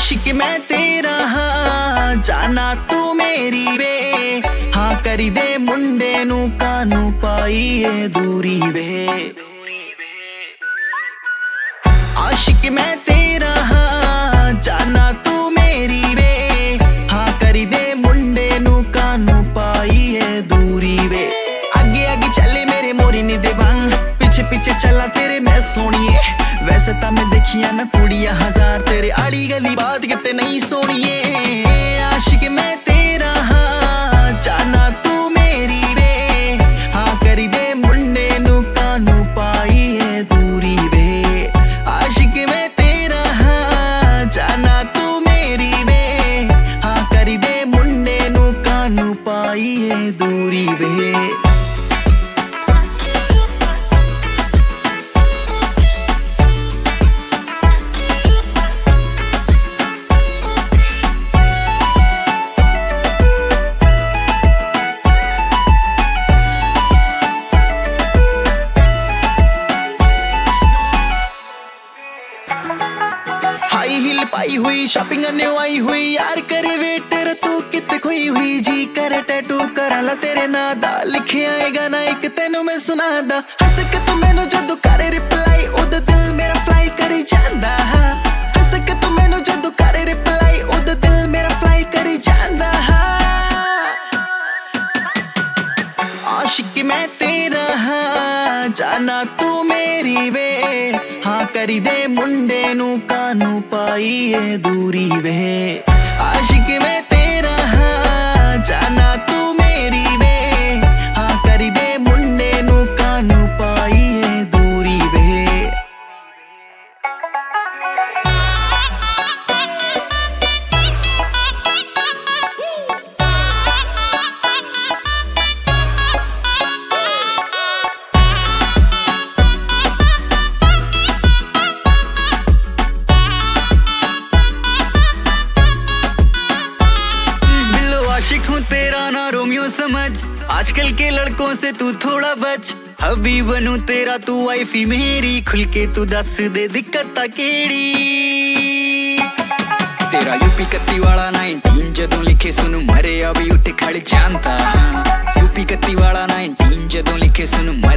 आशिक मैं तेरा हाँ जाना तू मेरी वे हाँ करी दे मुंडे नू कानू पाई है दूरी वे। आशिक मैं तेरा हाँ जाना तू मेरी वे हाँ करी दे मुंडे नू कानू पाई है दूरी वे। आगे आगे चले मेरे मोरी नी दे बंग पीछे पीछे चला तेरे मैं सोनिए वैसे ता मैं देखिया ना कुड़िया हजार तेरे आड़ी गली बात कितने नहीं सोनिए। आशिक मैं तेरा हाँ जाना तू मेरी वे हाँ करी दे मुंडे नू कानू पाई है दूरी वे। आशिक मैं तेरा हाँ जाना तू मेरी वे हाँ करी दे मुंडे नू कानू पाई है दूरी वे। हाई हिल पाई हुई शॉपिंग करने आई हुई यार करे वेट तेरा तू कित खोई हुई जी करे टैटू कराला तेरे नादा लिखे आएगा ना एक तेनू मैं सुनादा हंस के तू मैनू जदू करे रिप्लाई उद दिल मेरा फ्लाई करी जांदा हंस के तू मैनू जदू करे रिप्लाई उद दिल मेरा फ्लाई करी जांदा। आशिक मैं तेरा हाँ जाना तू मेरी वे हाँ करी दे मुंडे नू कानू पाई है दूरी वे। आशिक मैं तेरा हाँ जाना तू मेरी वे हाँ करी दे मुंडे नू कानू पाई है दूरी वे। आशिक हूँ तेरा ना रोमियो समझ आजकल के लड़कों से तू थोड़ा बच अभी बनूं तेरा तू वाइफी मेरी खुल के तू दस दे दिक्कत केड़ी। तेरा यूपी कत्ती वाला 19 जदों लिखे सुनू मरे अभी उठ खड़ जानता यूपी कत्ती वाला 19 जदों लिखे सुनू